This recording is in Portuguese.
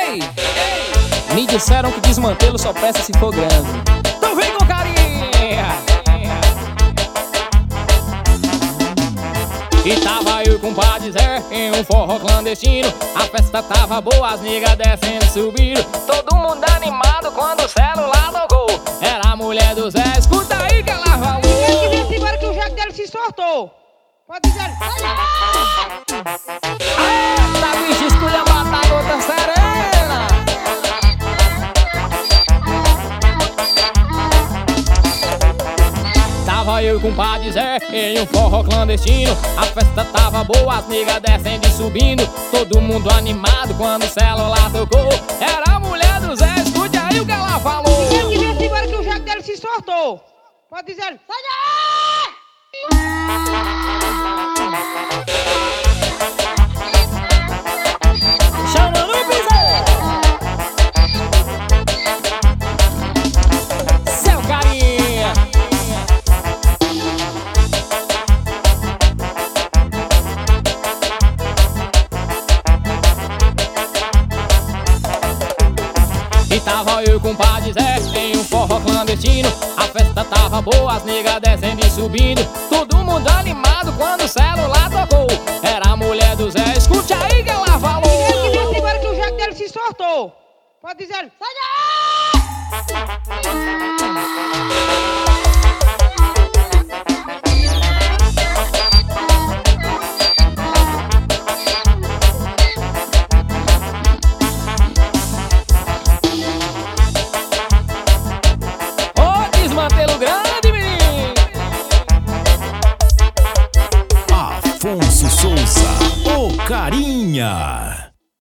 Ei! Me disseram que desmantê-lo só presta se for grande. Então vem com carinha! E tava eu com o compadre Zé em um forró clandestino. A festa tava boa, as niggas descendo e subindo. Todo mundo animado quando o celular tocou. Era a mulher do Zé, escuta aí que ela falou. Ninguém que vem embora que o jaco dele se soltou. Pode dizer. Eita, bicho, escolha matar a gota serena. Tava eu com o compadre Zé em um forró clandestino. A festa tava boa, as niggas descendo e subindo. Todo mundo animado quando o celular tocou. Era a mulher do Zé, escute aí o que ela falou. Ninguém que vem embora que o jaco dele se soltou. Pode dizer. Sai Chama no piseiro. Seu carinha. E tava eu com o compadre Zé em um forró clandestino. A festa tava boa, as niggas descendo e subindo. Todo mundo animado quando o celular tocou. Era a mulher do Zé, escute aí que ela falou. Ninguém que vem embora que o jaco dele se soltou. Pode dizer. Sai Desmantelo grande, menino. Afonso Souza, o Carinha.